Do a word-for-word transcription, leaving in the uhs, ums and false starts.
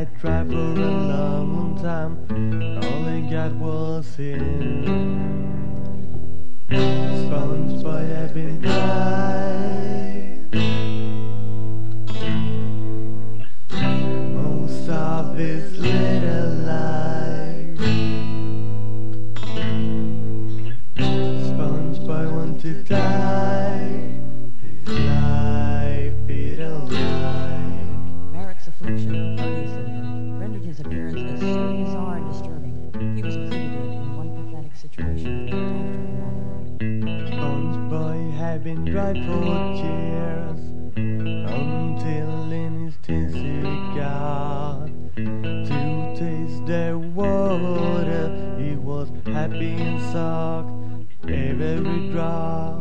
had tried for a long, long time. All he got was him. SpongeBob had been blind most of his little life. SpongeBob wanted to die. His life he don't like. Merrick's affliction, Barney's syndrome, rendered his appearances so bizarre and disturbing. He was pivoted in one pathetic situation after another. SpongeBob had been dry for years, until in his teens he got to taste their water. He was happy and sucked every drop.